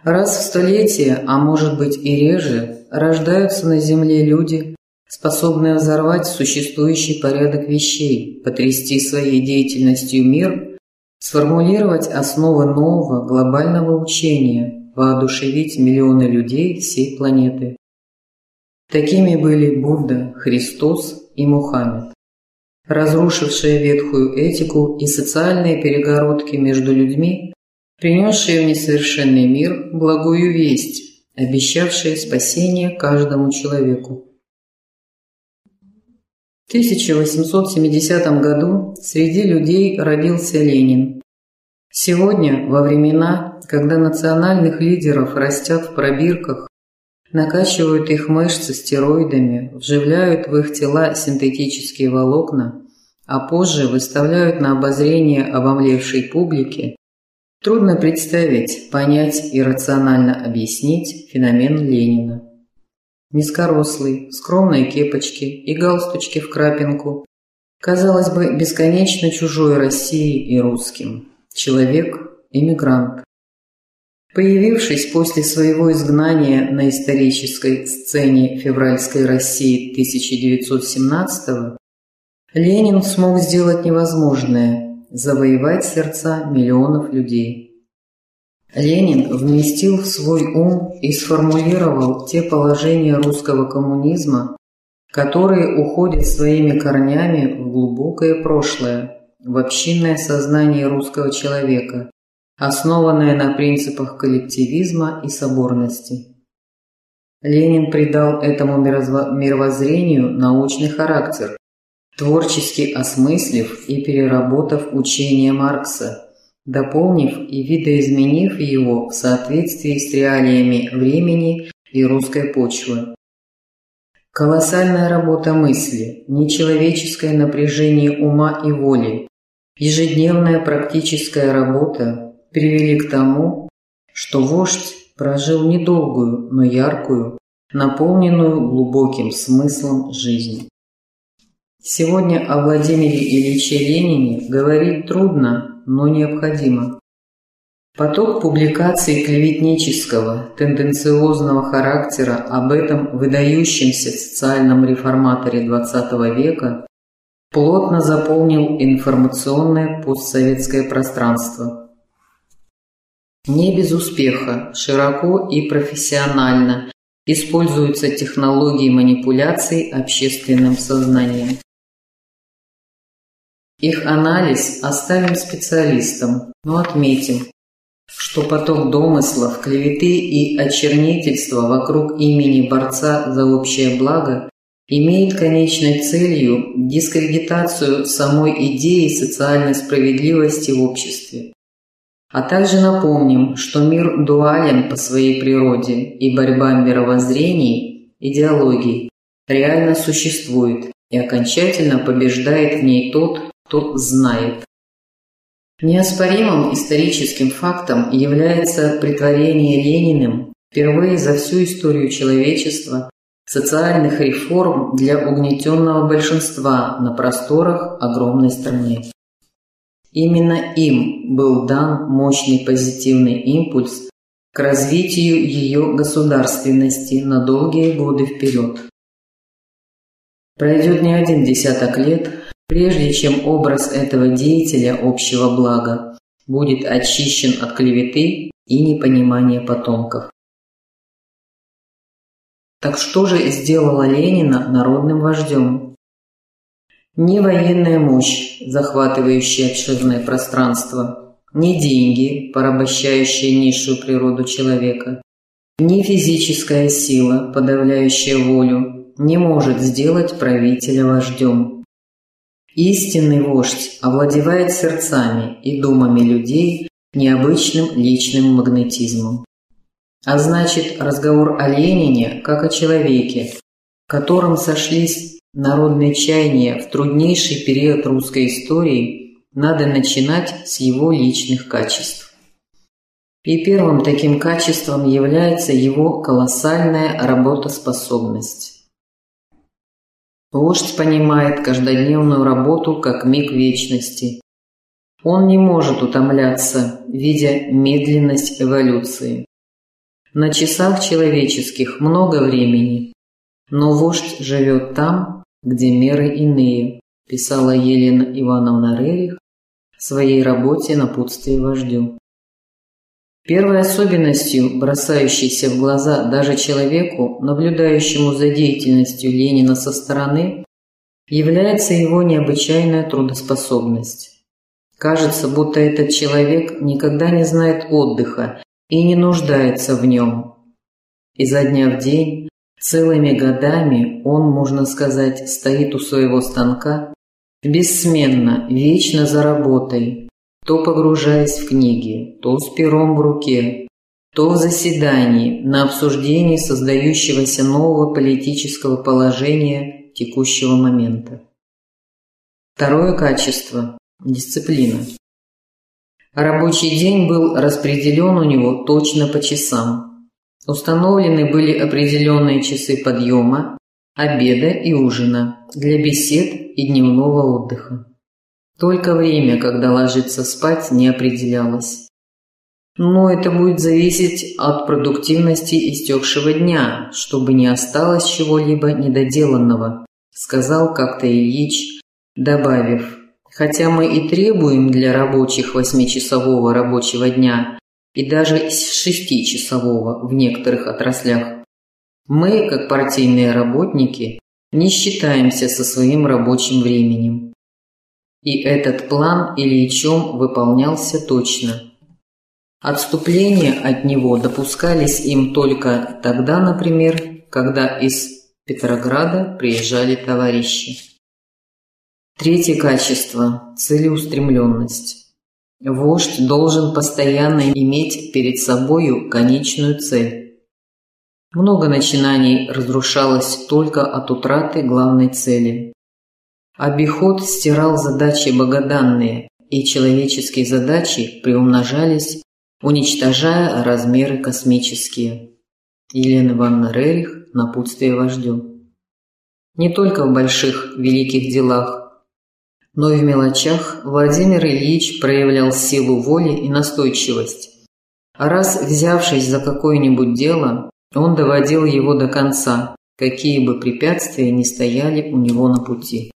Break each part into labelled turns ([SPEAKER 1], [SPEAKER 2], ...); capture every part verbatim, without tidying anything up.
[SPEAKER 1] Раз в столетие, а может быть и реже, рождаются на Земле люди, способные взорвать существующий порядок вещей, потрясти своей деятельностью мир, сформулировать основы нового глобального учения, воодушевить миллионы людей всей планеты. Такими были Будда, Христос и Мухаммед, разрушившие ветхую этику и социальные перегородки между людьми, принесшие в несовершенный мир благую весть, обещавшие спасение каждому человеку. В тысяча восемьсот семидесятом году среди людей родился Ленин. Сегодня, во времена, когда национальных лидеров растят в пробирках, накачивают их мышцы стероидами, вживляют в их тела синтетические волокна, а позже выставляют на обозрение обомлевшей публике, трудно представить, понять и рационально объяснить феномен Ленина. Низкорослый, в скромной кепочке и галстучке в крапинку, казалось бы, бесконечно чужой России и русским. Человек-эмигрант. Появившись после своего изгнания на исторической сцене февральской России тысяча девятьсот семнадцатого, Ленин смог сделать невозможное – завоевать сердца миллионов людей. Ленин вместил в свой ум и сформулировал те положения русского коммунизма, которые уходят своими корнями в глубокое прошлое, в общинное сознание русского человека, основанное на принципах коллективизма и соборности. Ленин придал этому мировоззрению научный характер, творчески осмыслив и переработав учение Маркса, дополнив и видоизменив его в соответствии с реалиями времени и русской почвы. Колоссальная работа мысли, нечеловеческое напряжение ума и воли, ежедневная практическая работа привели к тому, что вождь прожил недолгую, но яркую, наполненную глубоким смыслом жизнь. Сегодня о Владимире Ильиче Ленине говорить трудно, но необходимо. Поток публикаций клеветнического, тенденциозного характера об этом выдающемся социальном реформаторе двадцатого века плотно заполнил информационное постсоветское пространство. Не без успеха, широко и профессионально используются технологии манипуляций общественным сознанием. Их анализ оставим специалистам, но отметим, что поток домыслов, клеветы и очернительства вокруг имени борца за общее благо имеет конечной целью дискредитацию самой идеи социальной справедливости в обществе. А также напомним, что мир дуален по своей природе, и борьба мировоззрений, идеологий реально существует, и окончательно побеждает в ней тот, кто знает. Неоспоримым историческим фактом является претворение Лениным впервые за всю историю человечества социальных реформ для угнетенного большинства на просторах огромной страны. Именно им был дан мощный позитивный импульс к развитию ее государственности на долгие годы вперед. Пройдет не один десяток лет, прежде чем образ этого деятеля общего блага будет очищен от клеветы и непонимания потомков. Так что же сделало Ленина народным вождем? Ни военная мощь, захватывающая обширное пространство, ни деньги, порабощающие низшую природу человека, ни физическая сила, подавляющая волю, не может сделать правителя вождем. Истинный вождь овладевает сердцами и думами людей необычным личным магнетизмом. А значит, разговор о Ленине как о человеке, в котором сошлись народные чаяния в труднейший период русской истории, надо начинать с его личных качеств. И первым таким качеством является его колоссальная работоспособность. Вождь понимает каждодневную работу как миг вечности. Он не может утомляться, видя медленность эволюции. На часах человеческих много времени, но вождь живет там, где меры иные, писала Елена Ивановна Рерих в своей работе «Напутствие вождю». Первой особенностью, бросающейся в глаза даже человеку, наблюдающему за деятельностью Ленина со стороны, является его необычайная трудоспособность. Кажется, будто этот человек никогда не знает отдыха и не нуждается в нем. Изо дня в день, целыми годами он, можно сказать, стоит у своего станка, бессменно, вечно за работой, то погружаясь в книги, то с пером в руке, то в заседании на обсуждении создающегося нового политического положения текущего момента. Второе качество – дисциплина. Рабочий день был распределен у него точно по часам. Установлены были определенные часы подъема, обеда и ужина для бесед и дневного отдыха. Только время, когда ложиться спать, не определялось. Но это будет зависеть от продуктивности истекшего дня, чтобы не осталось чего-либо недоделанного, сказал как-то Ильич, добавив: хотя мы и требуем для рабочих восьмичасового рабочего дня и даже шестичасового в некоторых отраслях, мы, как партийные работники, не считаемся со своим рабочим временем. И этот план Ильичом выполнялся точно. Отступления от него допускались им только тогда, например, когда из Петрограда приезжали товарищи. Третье качество – целеустремленность. Вождь должен постоянно иметь перед собою конечную цель. Много начинаний разрушалось только от утраты главной цели. Обиход стирал задачи богоданные, и человеческие задачи приумножались, уничтожая размеры космические. Елена Ивановна Рерих, «Напутствие вождю». Не только в больших, великих делах, но и в мелочах Владимир Ильич проявлял силу воли и настойчивость. А раз, взявшись за какое-нибудь дело, он доводил его до конца, какие бы препятствия ни стояли у него на пути.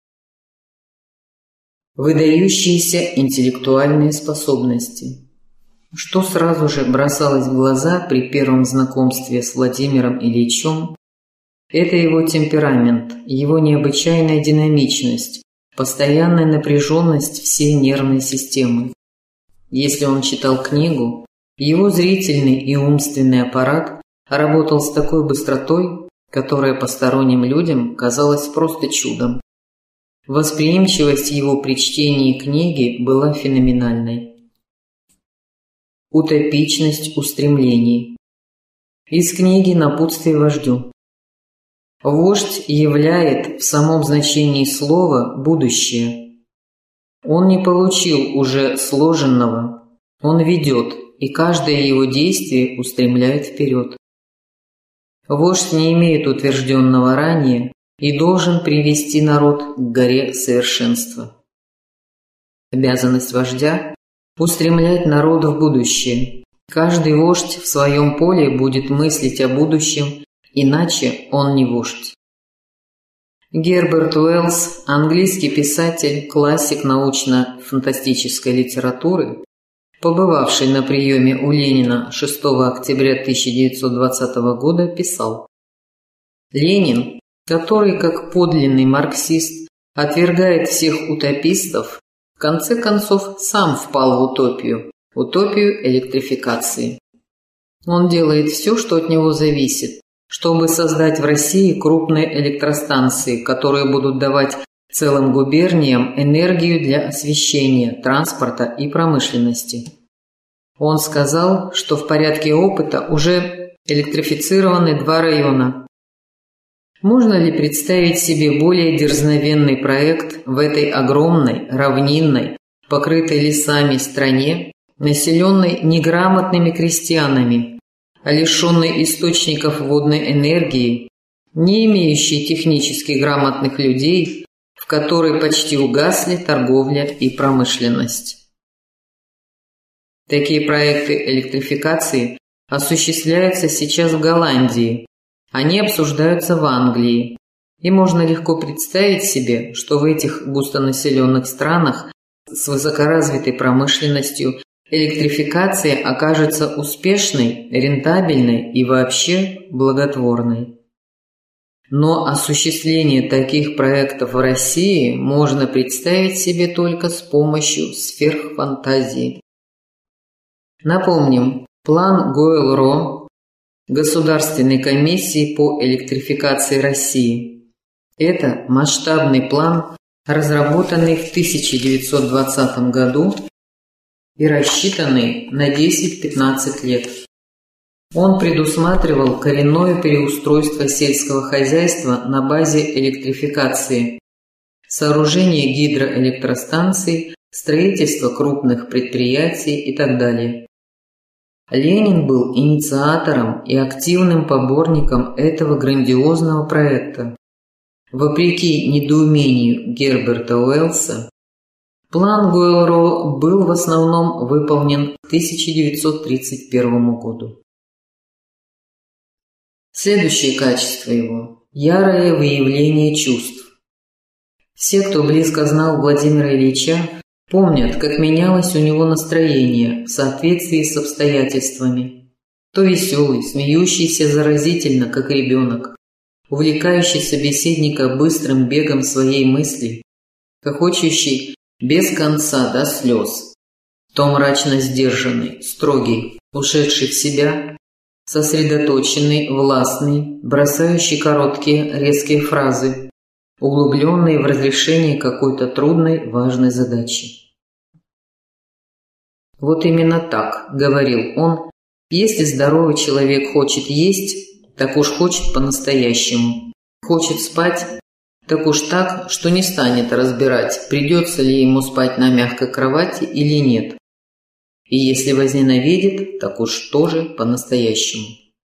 [SPEAKER 1] Выдающиеся интеллектуальные способности. Что сразу же бросалось в глаза при первом знакомстве с Владимиром Ильичем, это его темперамент, его необычайная динамичность, постоянная напряженность всей нервной системы. Если он читал книгу, его зрительный и умственный аппарат работал с такой быстротой, которая посторонним людям казалась просто чудом. Восприимчивость его при чтении книги была феноменальной. Утопичность устремлений. Из книги «Напутствие вождю». Вождь являет в самом значении слова будущее. Он не получил уже сложенного, он ведет, и каждое его действие устремляет вперед. Вождь не имеет утвержденного ранее и должен привести народ к горе совершенства. Обязанность вождя – устремлять народ в будущее. Каждый вождь в своем поле будет мыслить о будущем, иначе он не вождь. Герберт Уэллс, английский писатель, классик научно-фантастической литературы, побывавший на приеме у Ленина шестого октября тысяча девятьсот двадцатого года, писал: «Ленин, который, как подлинный марксист, отвергает всех утопистов, в конце концов сам впал в утопию, утопию электрификации. Он делает все, что от него зависит, чтобы создать в России крупные электростанции, которые будут давать целым губерниям энергию для освещения, транспорта и промышленности. Он сказал, что в порядке опыта уже электрифицированы два района. Можно ли представить себе более дерзновенный проект в этой огромной, равнинной, покрытой лесами стране, населенной неграмотными крестьянами, а лишенной источников водной энергии, не имеющей технически грамотных людей, в которой почти угасли торговля и промышленность? Такие проекты электрификации осуществляются сейчас в Голландии, они обсуждаются в Англии, и можно легко представить себе, что в этих густонаселенных странах с высокоразвитой промышленностью электрификация окажется успешной, рентабельной и вообще благотворной. Но осуществление таких проектов в России можно представить себе только с помощью сверхфантазии. Напомним, план Гойл-Ро Государственной комиссии по электрификации России. Это масштабный план, разработанный в тысяча девятьсот двадцатом году и рассчитанный на десять-пятнадцать лет. Он предусматривал коренное переустройство сельского хозяйства на базе электрификации, сооружение гидроэлектростанций, строительство крупных предприятий и так далее. Ленин был инициатором и активным поборником этого грандиозного проекта. Вопреки недоумению Герберта Уэллса, план Гойл-Ро был в основном выполнен к тысяча девятьсот тридцать первому году. Следующее качество его – ярое выявление чувств. Все, кто близко знал Владимира Ильича, помнят, как менялось у него настроение в соответствии с обстоятельствами. То веселый, смеющийся заразительно, как ребенок, увлекающий собеседника быстрым бегом своей мысли, хохочущий без конца до слез, то мрачно сдержанный, строгий, ушедший в себя, сосредоточенный, властный, бросающий короткие, резкие фразы, углубленные в разрешение какой-то трудной, важной задачи. Вот именно так, говорил он, если здоровый человек хочет есть, так уж хочет по-настоящему, хочет спать, так уж так, что не станет разбирать, придется ли ему спать на мягкой кровати или нет. И если возненавидит, так уж тоже по-настоящему.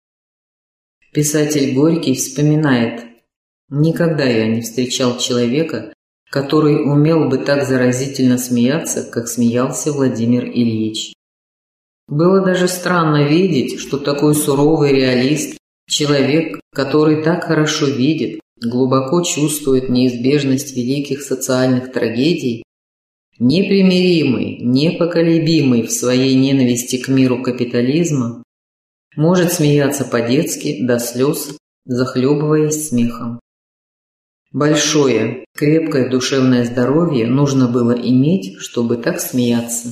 [SPEAKER 1] Писатель Горький вспоминает: «Никогда я не встречал человека, который умел бы так заразительно смеяться, как смеялся Владимир Ильич. Было даже странно видеть, что такой суровый реалист, человек, который так хорошо видит, глубоко чувствует неизбежность великих социальных трагедий, непримиримый, непоколебимый в своей ненависти к миру капитализма, может смеяться по-детски до слез, захлебываясь смехом. Большое, крепкое душевное здоровье нужно было иметь, чтобы так смеяться».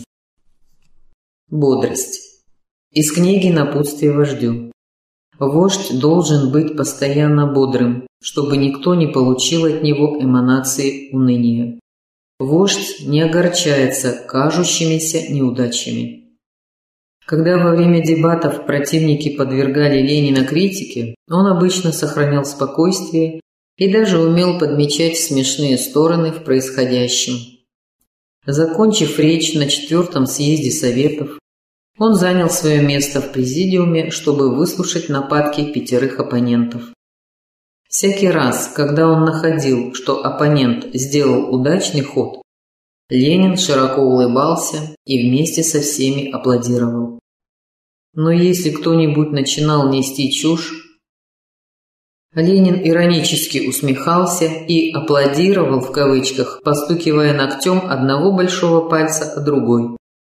[SPEAKER 1] Бодрость. Из книги «Напутствие вождю». Вождь должен быть постоянно бодрым, чтобы никто не получил от него эманации уныния. Вождь не огорчается кажущимися неудачами. Когда во время дебатов противники подвергали Ленина критике, он обычно сохранял спокойствие и даже умел подмечать смешные стороны в происходящем. Закончив речь на четвертом съезде Советов, он занял свое место в президиуме, чтобы выслушать нападки пятерых оппонентов. Всякий раз, когда он находил, что оппонент сделал удачный ход, Ленин широко улыбался и вместе со всеми аплодировал. Но если кто-нибудь начинал нести чушь, Ленин иронически усмехался и аплодировал в кавычках, постукивая ногтем одного большого пальца о другой.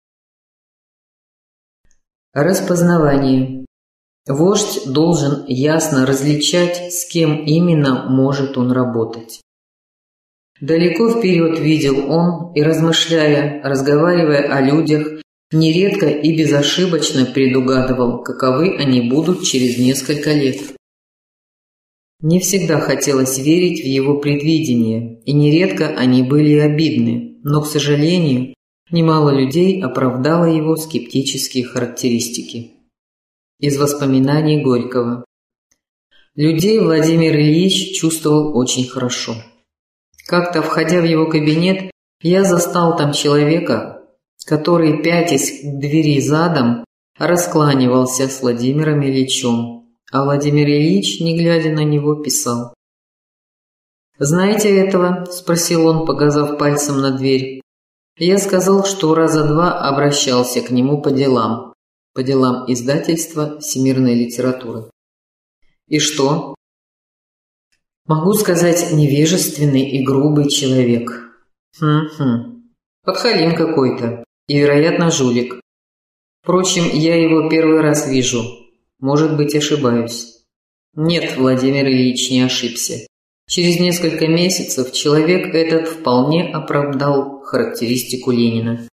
[SPEAKER 1] Распознавание. Вождь должен ясно различать, с кем именно может он работать. Далеко вперед видел он и, размышляя, разговаривая о людях, нередко и безошибочно предугадывал, каковы они будут через несколько лет. Не всегда хотелось верить в его предвидения, и нередко они были обидны, но, к сожалению, немало людей оправдало его скептические характеристики. Из воспоминаний Горького. Людей Владимир Ильич чувствовал очень хорошо. Как-то, входя в его кабинет, я застал там человека, который, пятясь к двери задом, раскланивался с Владимиром Ильичем, а Владимир Ильич, не глядя на него, писал. «Знаете этого?» – спросил он, показав пальцем на дверь. Я сказал, что раза два обращался к нему по делам. по делам издательства всемирной литературы. И что? Могу сказать, невежественный и грубый человек. Хм-хм. Подхалим какой-то. И, вероятно, жулик. Впрочем, я его первый раз вижу. Может быть, ошибаюсь. Нет, Владимир Ильич не ошибся. Через несколько месяцев человек этот вполне оправдал характеристику Ленина.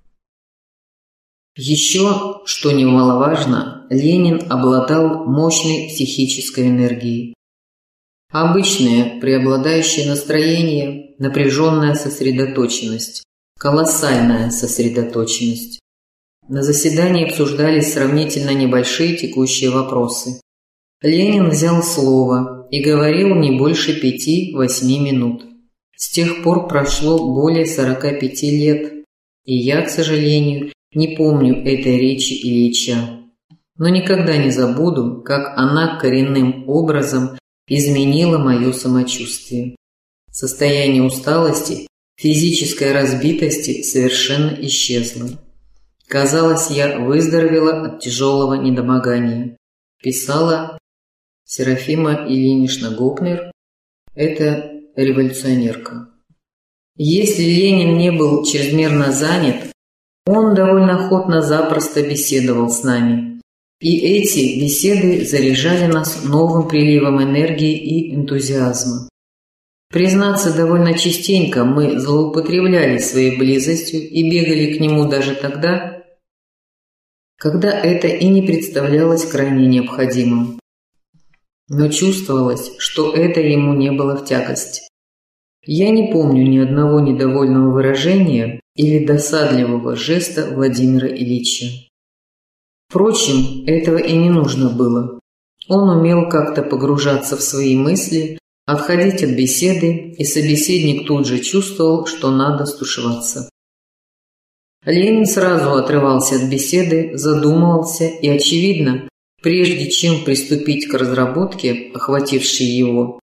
[SPEAKER 1] Еще, что немаловажно, Ленин обладал мощной психической энергией. Обычное преобладающее настроение, напряженная сосредоточенность, колоссальная сосредоточенность. На заседании обсуждались сравнительно небольшие текущие вопросы. Ленин взял слово и говорил не больше пяти-восьми минут. С тех пор прошло более сорока пяти лет, и я, к сожалению, не помню этой речи Ильича. Но никогда не забуду, как она коренным образом изменила мое самочувствие. Состояние усталости, физической разбитости совершенно исчезло. Казалось, я выздоровела от тяжелого недомогания. Писала Серафима Ильинична Гопнер, это революционерка. Если Ленин не был чрезмерно занят, он довольно охотно запросто беседовал с нами. И эти беседы заряжали нас новым приливом энергии и энтузиазма. Признаться, довольно частенько мы злоупотребляли своей близостью и бегали к нему даже тогда, когда это и не представлялось крайне необходимым. Но чувствовалось, что это ему не было в тягость. Я не помню ни одного недовольного выражения или досадливого жеста Владимира Ильича. Впрочем, этого и не нужно было. Он умел как-то погружаться в свои мысли, отходить от беседы, и собеседник тут же чувствовал, что надо стушеваться. Ленин сразу отрывался от беседы, задумывался и, очевидно, прежде чем приступить к разработке, охватившей его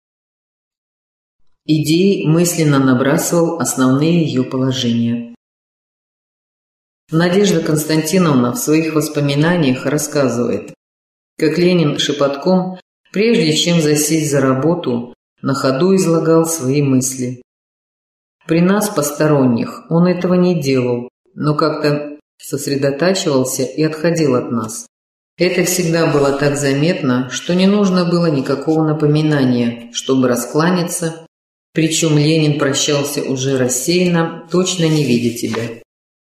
[SPEAKER 1] идеи, мысленно набрасывал основные ее положения. Надежда Константиновна в своих воспоминаниях рассказывает, как Ленин шепотком, прежде чем засесть за работу, на ходу излагал свои мысли. При нас, посторонних, он этого не делал, но как-то сосредотачивался и отходил от нас. Это всегда было так заметно, что не нужно было никакого напоминания, чтобы раскланяться, причем Ленин прощался уже рассеянно, точно не видя тебя.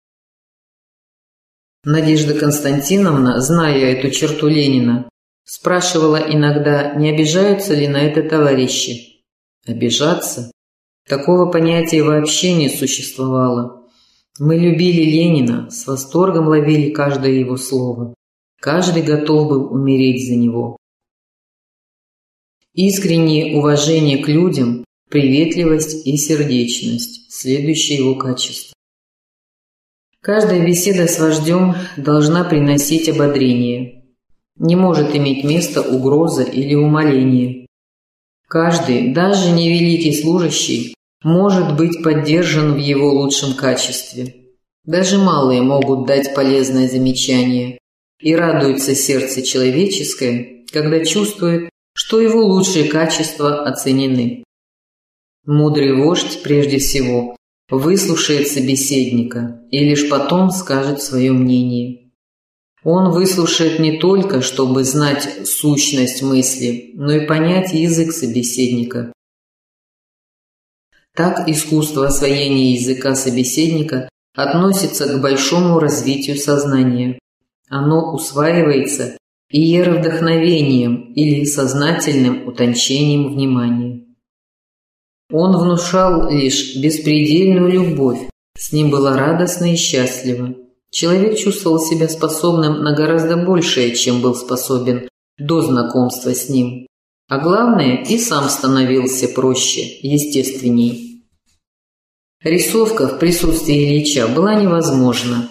[SPEAKER 1] Надежда Константиновна, зная эту черту Ленина, спрашивала иногда, не обижаются ли на это товарищи. Обижаться? Такого понятия вообще не существовало. Мы любили Ленина, с восторгом ловили каждое его слово. Каждый готов был умереть за него. Искреннее уважение к людям, приветливость и сердечность – следующее его качество. Каждая беседа с вождем должна приносить ободрение. Не может иметь места угроза или умоление. Каждый, даже невеликий служащий, может быть поддержан в его лучшем качестве. Даже малые могут дать полезное замечание, и радуется сердце человеческое, когда чувствует, что его лучшие качества оценены. Мудрый вождь, прежде всего, выслушает собеседника и лишь потом скажет свое мнение. Он выслушает не только, чтобы знать сущность мысли, но и понять язык собеседника. Так искусство освоения языка собеседника относится к большому развитию сознания. Оно усваивается иеровдохновением или сознательным утончением внимания. Он внушал лишь беспредельную любовь, с ним было радостно и счастливо. Человек чувствовал себя способным на гораздо большее, чем был способен до знакомства с ним. А главное, и сам становился проще, естественней. Рисовка в присутствии Ильича была невозможна.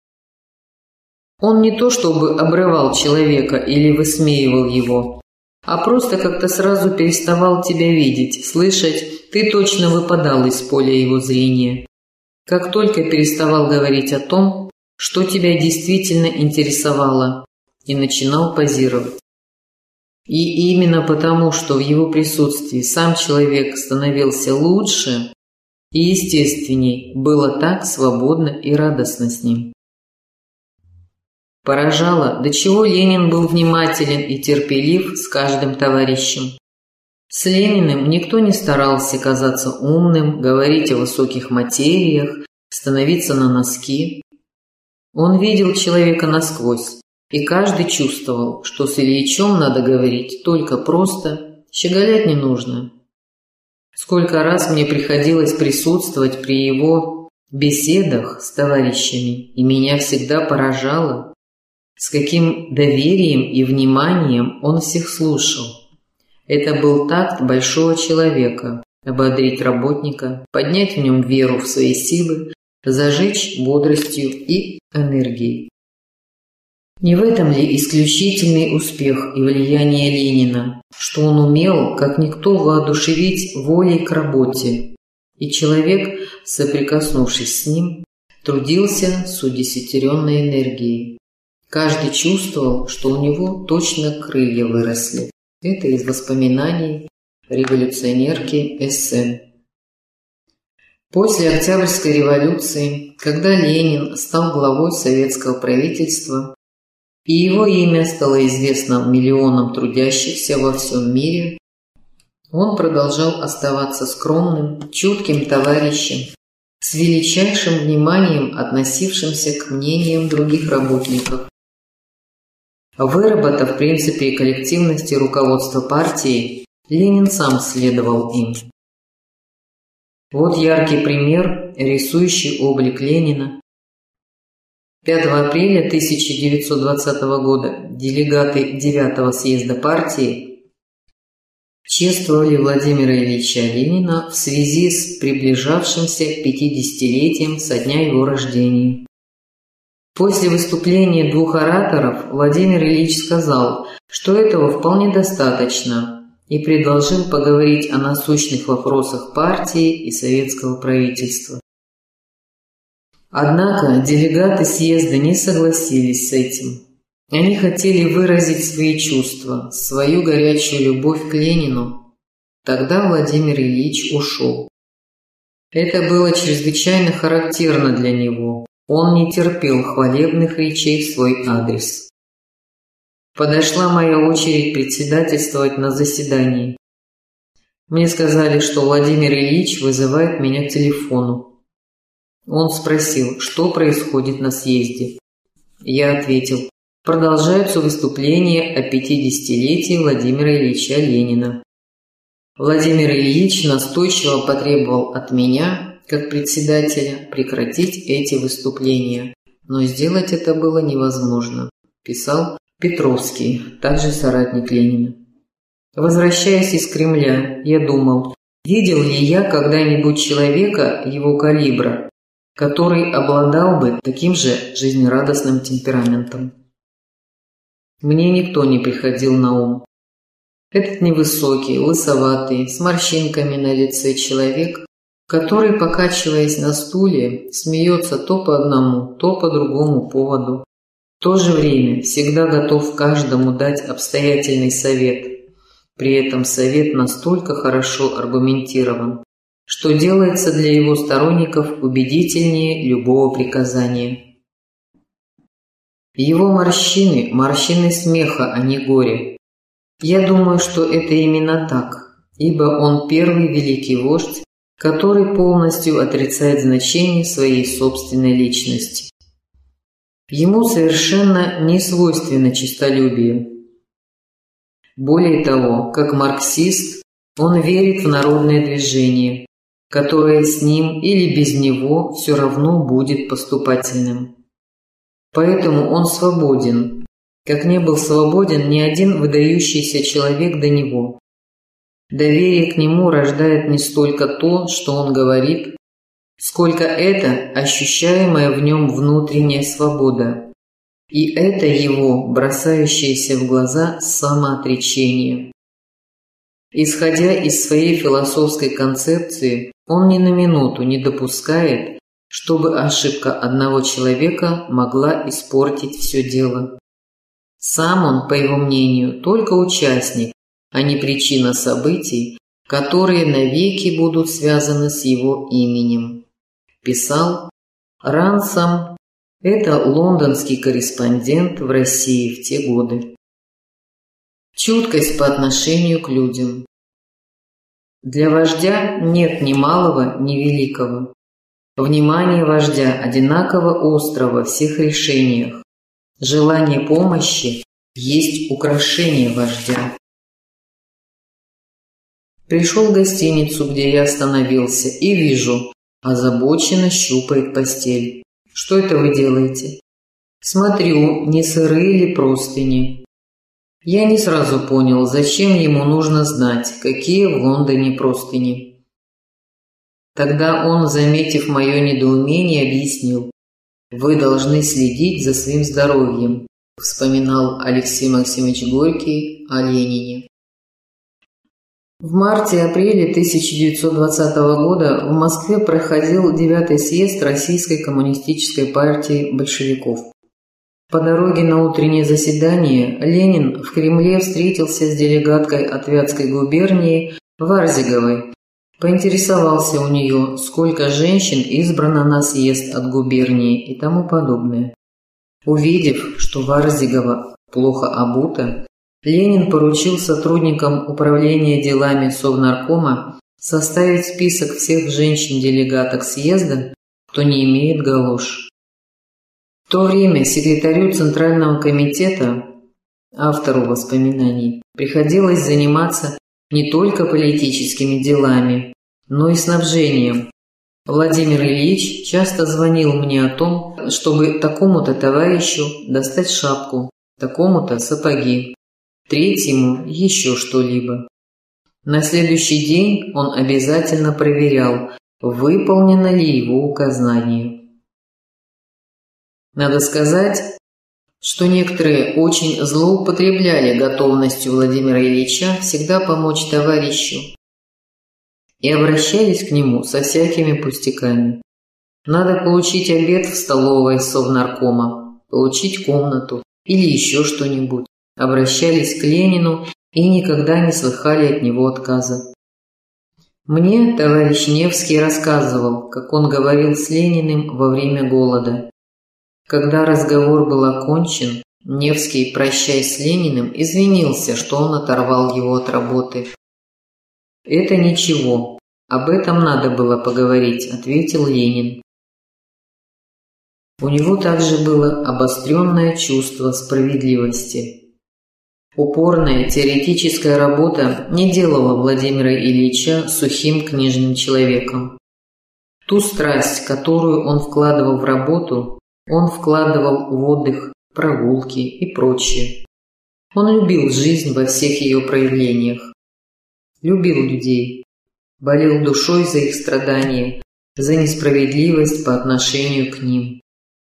[SPEAKER 1] Он не то чтобы обрывал человека или высмеивал его, а просто как-то сразу переставал тебя видеть, слышать, ты точно выпадал из поля его зрения. Как только переставал говорить о том, что тебя действительно интересовало, и начинал позировать. И именно потому, что в его присутствии сам человек становился лучше и естественней, было так свободно и радостно с ним. Поражало, до чего Ленин был внимателен и терпелив с каждым товарищем. С Лениным никто не старался казаться умным, говорить о высоких материях, становиться на носки. Он видел человека насквозь, и каждый чувствовал, что с Ильичом надо говорить только просто, щеголять не нужно. Сколько раз мне приходилось присутствовать при его беседах с товарищами, и меня всегда поражало, с каким доверием и вниманием он всех слушал. Это был такт большого человека – ободрить работника, поднять в нем веру в свои силы, зажечь бодростью и энергией. Не в этом ли исключительный успех и влияние Ленина, что он умел, как никто, воодушевить волей к работе, и человек, соприкоснувшись с ним, трудился с удесятеренной энергией. Каждый чувствовал, что у него точно крылья выросли. Это из воспоминаний революционерки эс эм. После Октябрьской революции, когда Ленин стал главой советского правительства, и его имя стало известно миллионам трудящихся во всем мире, он продолжал оставаться скромным, чутким товарищем, с величайшим вниманием относившимся к мнениям других работников. Выработав принципы коллективности руководства партии, Ленин сам следовал им. Вот яркий пример, рисующий облик Ленина. пятого апреля тысяча девятьсот двадцатого года делегаты девятого съезда партии чествовали Владимира Ильича Ленина в связи с приближавшимся пятидесятилетием со дня его рождения. После выступления двух ораторов Владимир Ильич сказал, что этого вполне достаточно, и предложил поговорить о насущных вопросах партии и советского правительства. Однако делегаты съезда не согласились с этим. Они хотели выразить свои чувства, свою горячую любовь к Ленину. Тогда Владимир Ильич ушел. Это было чрезвычайно характерно для него. Он не терпел хвалебных речей в свой адрес. Подошла моя очередь председательствовать на заседании. Мне сказали, что Владимир Ильич вызывает меня к телефону. Он спросил, что происходит на съезде. Я ответил, продолжаются выступления о пятидесятилетии Владимира Ильича Ленина. Владимир Ильич настойчиво потребовал от меня, как председателя, прекратить эти выступления, но сделать это было невозможно, писал Петровский, также соратник Ленина. Возвращаясь из Кремля, я думал, видел ли я когда-нибудь человека его калибра, который обладал бы таким же жизнерадостным темпераментом. Мне никто не приходил на ум. Этот невысокий, лысоватый, с морщинками на лице человек, который, покачиваясь на стуле, смеется то по одному, то по другому поводу, в то же время всегда готов каждому дать обстоятельный совет. При этом совет настолько хорошо аргументирован, что делается для его сторонников убедительнее любого приказания. Его морщины – морщины смеха, а не горя. Я думаю, что это именно так, ибо он первый великий вождь, который полностью отрицает значение своей собственной личности. Ему совершенно не свойственно честолюбие. Более того, как марксист, он верит в народное движение, которое с ним или без него все равно будет поступательным. Поэтому он свободен, как не был свободен ни один выдающийся человек до него. Доверие к нему рождает не столько то, что он говорит, сколько это ощущаемая в нем внутренняя свобода. И это его бросающееся в глаза самоотречение. Исходя из своей философской концепции, он ни на минуту не допускает, чтобы ошибка одного человека могла испортить все дело. Сам он, по его мнению, только участник, а не причина событий, которые навеки будут связаны с его именем. Писал Рансом, это лондонский корреспондент в России в те годы. Чуткость по отношению к людям. Для вождя нет ни малого, ни великого. Внимание вождя одинаково остро во всех решениях. Желание помощи есть украшение вождя. Пришел в гостиницу, где я остановился, и вижу, озабоченно щупает постель. Что это вы делаете? Смотрю, не сырые ли простыни. Я не сразу понял, зачем ему нужно знать, какие в Лондоне простыни. Тогда он, заметив мое недоумение, объяснил: «Вы должны следить за своим здоровьем», вспоминал Алексей Максимович Горький о Ленине. В марте-апреле тысяча девятьсот двадцатого года в Москве проходил девятый съезд Российской коммунистической партии большевиков. По дороге на утреннее заседание Ленин в Кремле встретился с делегаткой от Вятской губернии Варзиговой. Поинтересовался у нее, сколько женщин избрано на съезд от губернии и тому подобное. Увидев, что Варзигова плохо обута, Ленин поручил сотрудникам управления делами Совнаркома составить список всех женщин-делегаток съезда, кто не имеет галош. В то время секретарю Центрального комитета, автору воспоминаний, приходилось заниматься не только политическими делами, но и снабжением. Владимир Ильич часто звонил мне о том, чтобы такому-то товарищу достать шапку, такому-то сапоги, третьему еще что-либо. На следующий день он обязательно проверял, выполнено ли его указание. Надо сказать, что некоторые очень злоупотребляли готовностью Владимира Ильича всегда помочь товарищу и обращались к нему со всякими пустяками. Надо получить обед в столовой Совнаркома, получить комнату или еще что-нибудь. Обращались к Ленину и никогда не слыхали от него отказа. Мне товарищ Невский рассказывал, как он говорил с Лениным во время голода. Когда разговор был окончен, Невский, прощаясь с Лениным, извинился, что он оторвал его от работы. «Это ничего, об этом надо было поговорить», – ответил Ленин. У него также было обостренное чувство справедливости. Упорная теоретическая работа не делала Владимира Ильича сухим книжным человеком. Ту страсть, которую он вкладывал в работу, он вкладывал в отдых, прогулки и прочее. Он любил жизнь во всех ее проявлениях. Любил людей, болел душой за их страдания, за несправедливость по отношению к ним.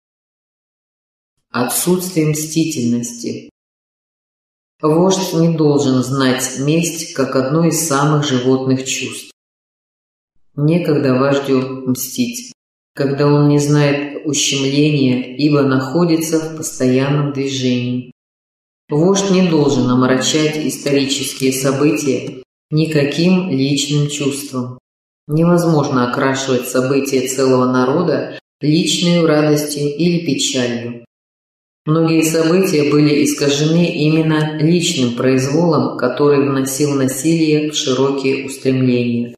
[SPEAKER 1] Отсутствие мстительности. Вождь не должен знать месть как одно из самых животных чувств. Некогда вождю мстить, когда он не знает ущемления, ибо находится в постоянном движении. Вождь не должен омрачать исторические события никаким личным чувством. Невозможно окрашивать события целого народа личной радостью или печалью. Многие события были искажены именно личным произволом, который вносил насилие в широкие устремления.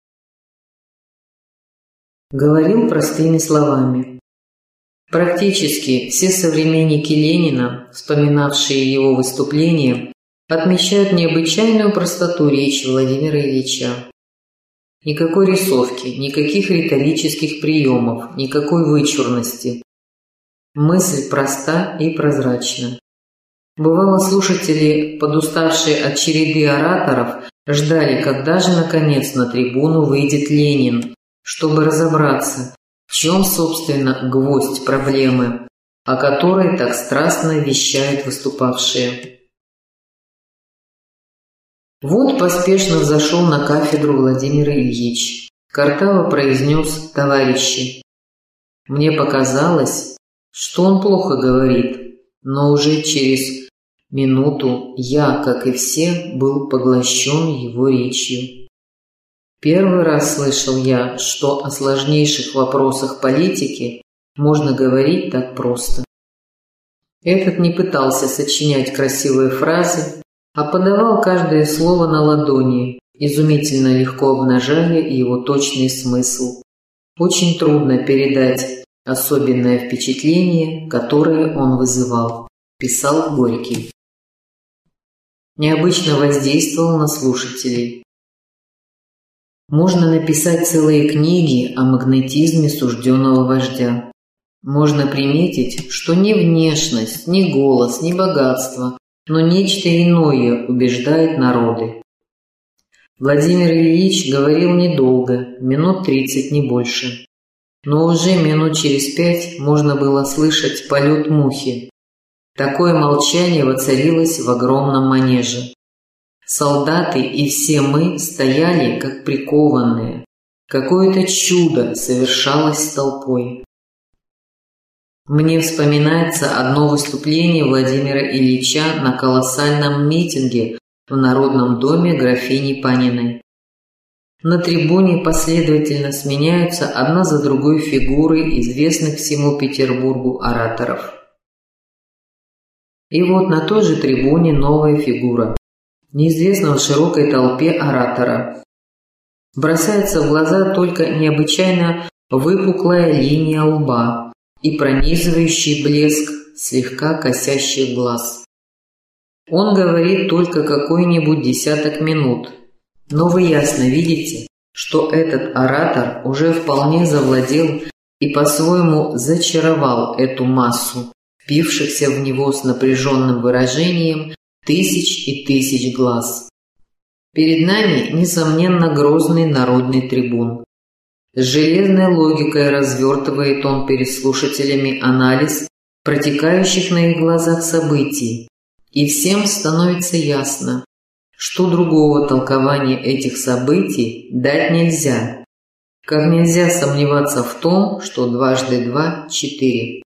[SPEAKER 1] Говорил простыми словами. Практически все современники Ленина, вспоминавшие его выступления, отмечают необычайную простоту речи Владимира Ильича. Никакой рисовки, никаких риторических приемов, никакой вычурности. Мысль проста и прозрачна. Бывало, слушатели, подуставшие от череды ораторов, ждали, когда же наконец на трибуну выйдет Ленин, чтобы разобраться, в чем, собственно, гвоздь проблемы, о которой так страстно вещают выступавшие. Вот поспешно взошел на кафедру Владимир Ильич. Картаво произнес: «Товарищи, Мне показалось, что он плохо говорит, но уже через минуту я, как и все, был поглощен его речью. Первый раз слышал я, что о сложнейших вопросах политики можно говорить так просто. Этот не пытался сочинять красивые фразы, а подавал каждое слово на ладони, изумительно легко обнажая его точный смысл. Очень трудно передать особенное впечатление, которое он вызывал, писал Горький. Необычно воздействовал на слушателей. Можно написать целые книги о магнетизме сужденного вождя. Можно приметить, что ни внешность, ни голос, ни богатство, но нечто иное убеждает народы. Владимир Ильич говорил недолго, минут тридцать, не больше. Но уже минут через пять можно было слышать полет мухи. Такое молчание воцарилось в огромном манеже. Солдаты и все мы стояли, как прикованные. Какое-то чудо совершалось с толпой. Мне вспоминается одно выступление Владимира Ильича на колоссальном митинге в Народном доме графини Паниной. На трибуне последовательно сменяются одна за другой фигуры известных всему Петербургу ораторов. И вот на той же трибуне новая фигура, неизвестного широкой толпе оратора. Бросается в глаза только необычайно выпуклая линия лба и пронизывающий блеск слегка косящих глаз. Он говорит только какой-нибудь десяток минут, но вы ясно видите, что этот оратор уже вполне завладел и по-своему зачаровал эту массу, впившихся в него с напряженным выражением тысяч и тысяч глаз. Перед нами, несомненно, грозный народный трибун. С железной логикой развертывает он перед слушателями анализ протекающих на их глазах событий, и всем становится ясно, что другого толкования этих событий дать нельзя, как нельзя сомневаться в том, что дважды два – четыре.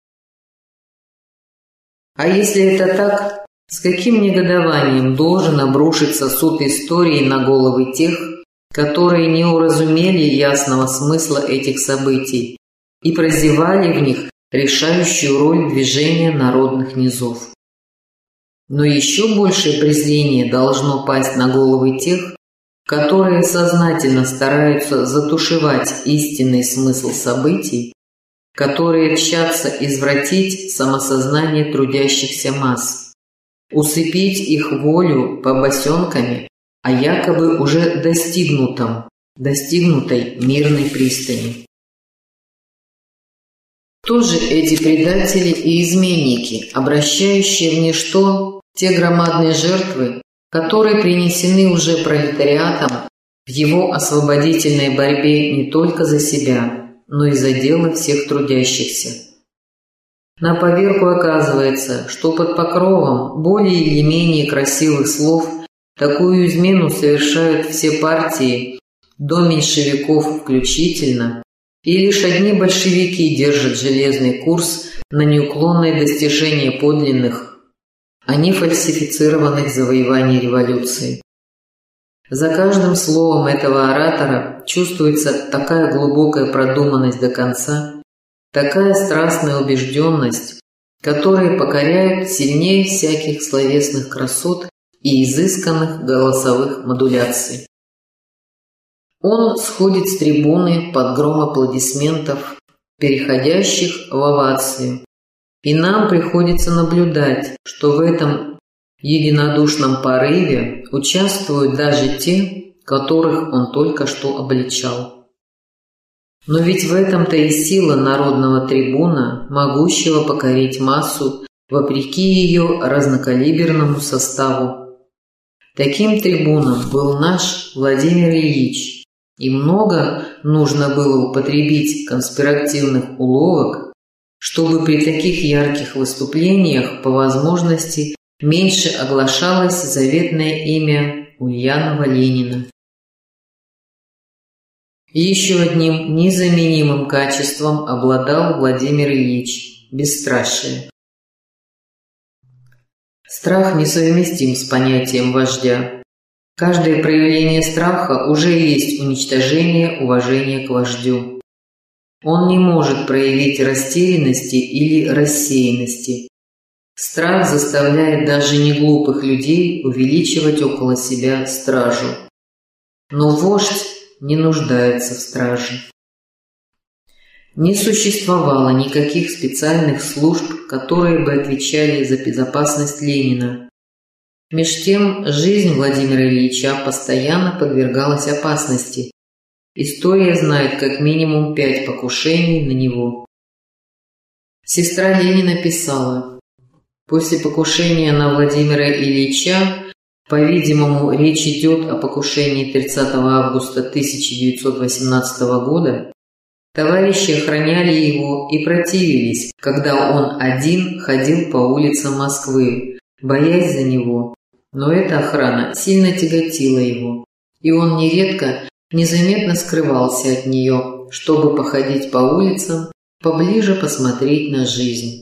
[SPEAKER 1] А если это так, с каким негодованием должен обрушиться суд истории на головы тех, которые не уразумели ясного смысла этих событий и прозевали в них решающую роль движения народных низов. Но еще большее презрение должно пасть на головы тех, которые сознательно стараются затушевать истинный смысл событий, которые тщатся извратить самосознание трудящихся масс, усыпить их волю побосенками о якобы уже достигнутом, достигнутой мирной пристани. Кто же эти предатели и изменники, обращающие в ничто те громадные жертвы, которые принесены уже пролетариатом в его освободительной борьбе не только за себя, но и за дело всех трудящихся? На поверку оказывается, что под покровом более или менее красивых слов такую измену совершают все партии, до меньшевиков включительно, и лишь одни большевики держат железный курс на неуклонное достижение подлинных, а не фальсифицированных завоеваний революции. За каждым словом этого оратора чувствуется такая глубокая продуманность до конца, такая страстная убежденность, которые покоряют сильнее всяких словесных красот и изысканных голосовых модуляций. Он сходит с трибуны под гром аплодисментов, переходящих в овацию, и нам приходится наблюдать, что в этом единодушном порыве участвуют даже те, которых он только что обличал. Но ведь в этом-то и сила народного трибуна, могущего покорить массу вопреки ее разнокалиберному составу. Таким трибуном был наш Владимир Ильич, и много нужно было употребить конспиративных уловок, чтобы при таких ярких выступлениях по возможности меньше оглашалось заветное имя Ульянова Ленина. И еще одним незаменимым качеством обладал Владимир Ильич – бесстрашие. Страх несовместим с понятием вождя. Каждое проявление страха уже есть уничтожение уважения к вождю. Он не может проявить растерянности или рассеянности. Страх заставляет даже неглупых людей увеличивать около себя стражу. Но вождь не нуждается в страже. Не существовало никаких специальных служб, которые бы отвечали за безопасность Ленина. Меж тем, жизнь Владимира Ильича постоянно подвергалась опасности. История знает как минимум пять покушений на него. Сестра Ленина писала: «После покушения на Владимира Ильича, по-видимому, речь идет о покушении тридцатого августа тысяча девятьсот восемнадцатого года, товарищи охраняли его и противились, когда он один ходил по улицам Москвы, боясь за него. Но эта охрана сильно тяготила его, и он нередко незаметно скрывался от нее, чтобы походить по улицам, поближе посмотреть на жизнь».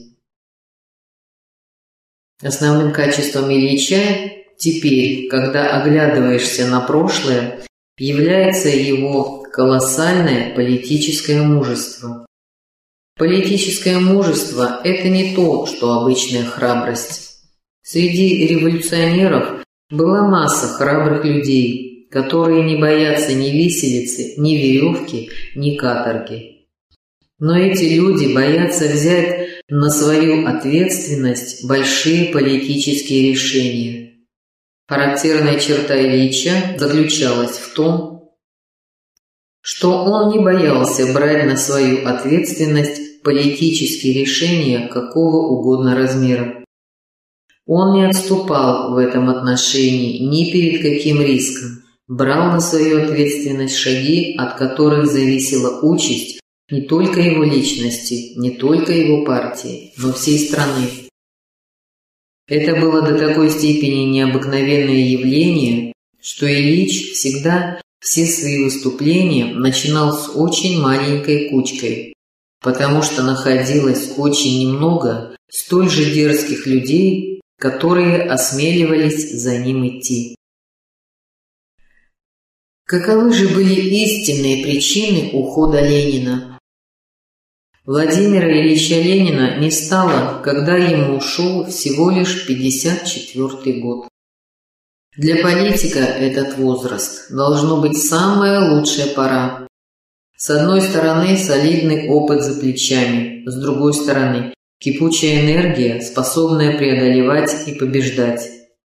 [SPEAKER 1] Основным качеством Ильича теперь, когда оглядываешься на прошлое, является его колоссальное политическое мужество. Политическое мужество – это не то, что обычная храбрость. Среди революционеров была масса храбрых людей, которые не боятся ни виселицы, ни веревки, ни каторги. Но эти люди боятся взять на свою ответственность большие политические решения. Характерная черта Ильича заключалась в том, что он не боялся брать на свою ответственность политические решения какого угодно размера. Он не отступал в этом отношении ни перед каким риском, брал на свою ответственность шаги, от которых зависела участь не только его личности, не только его партии, но всей страны. Это было до такой степени необыкновенное явление, что Ильич всегда все свои выступления начинал с очень маленькой кучкой, потому что находилось очень немного столь же дерзких людей, которые осмеливались за ним идти. Каковы же были истинные причины ухода Ленина? Владимира Ильича Ленина не стало, когда ему ушел всего лишь пятьдесят четвёртый год. Для политика этот возраст должно быть самая лучшая пора. С одной стороны, солидный опыт за плечами, с другой стороны, кипучая энергия, способная преодолевать и побеждать.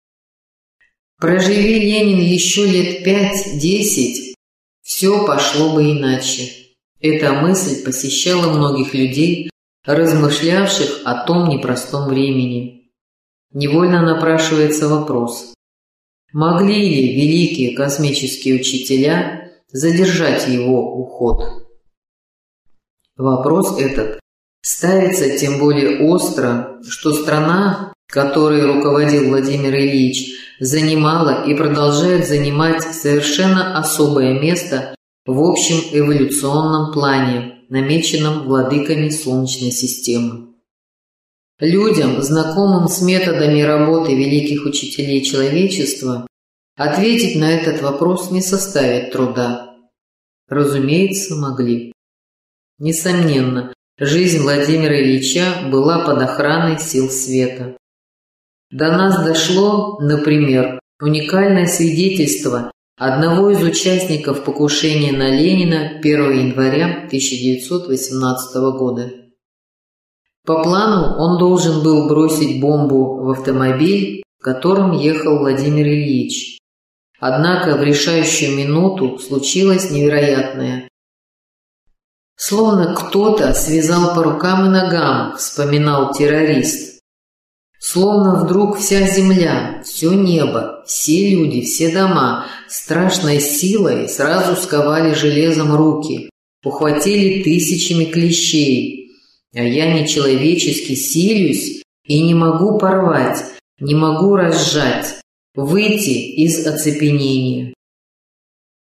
[SPEAKER 1] Проживи Ленин еще лет пять-десять, все пошло бы иначе. Эта мысль посещала многих людей, размышлявших о том непростом времени. Невольно напрашивается вопрос: могли ли великие космические учителя задержать его уход? Вопрос этот ставится тем более остро, что страна, которой руководил Владимир Ильич, занимала и продолжает занимать совершенно особое место в общем эволюционном плане, намеченном владыками Солнечной системы. Людям, знакомым с методами работы великих учителей человечества, ответить на этот вопрос не составит труда. Разумеется, могли. Несомненно, жизнь Владимира Ильича была под охраной сил света. До нас дошло, например, уникальное свидетельство одного из участников покушения на Ленина первого января тысяча девятьсот восемнадцатого года. По плану он должен был бросить бомбу в автомобиль, в котором ехал Владимир Ильич. Однако в решающую минуту случилось невероятное. Словно кто-то связал по рукам и ногам, вспоминал террорист. Словно вдруг вся земля, все небо, все люди, все дома страшной силой сразу сковали железом руки, ухватили тысячами клещей, а я нечеловечески силюсь и не могу порвать, не могу разжать, выйти из оцепенения.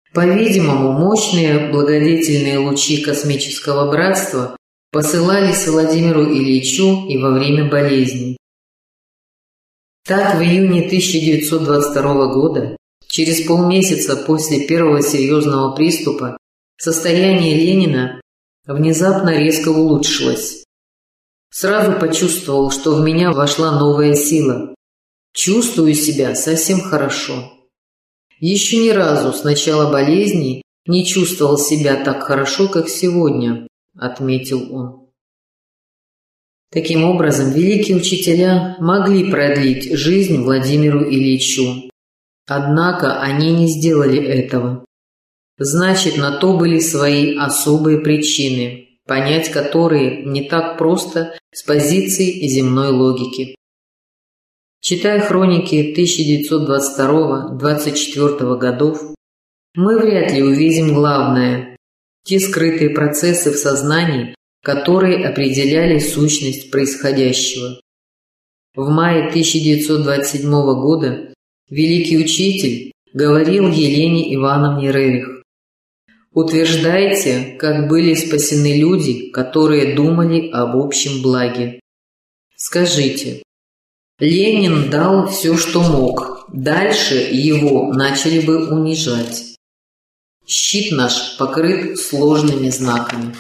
[SPEAKER 1] По-видимому, мощные благодетельные лучи космического братства посылались Владимиру Ильичу и во время болезни. Так, в июне тысяча девятьсот двадцать второго года, через полмесяца после первого серьезного приступа, состояние Ленина внезапно резко улучшилось. Сразу почувствовал, что в меня вошла новая сила. Чувствую себя совсем хорошо. Еще ни разу с начала болезни не чувствовал себя так хорошо, как сегодня, отметил он. Таким образом, великие учителя могли продлить жизнь Владимиру Ильичу. Однако они не сделали этого. Значит, на то были свои особые причины, понять которые не так просто с позиции земной логики. Читая хроники тысяча девятьсот двадцать второго — двадцать четвёртого годов, мы вряд ли увидим главное – те скрытые процессы в сознании, которые определяли сущность происходящего. В мае тысяча девятьсот двадцать седьмого года великий учитель говорил Елене Ивановне Рерих: «Утверждайте, как были спасены люди, которые думали об общем благе. Скажите, Ленин дал все, что мог, дальше его начали бы унижать. Щит наш покрыт сложными знаками».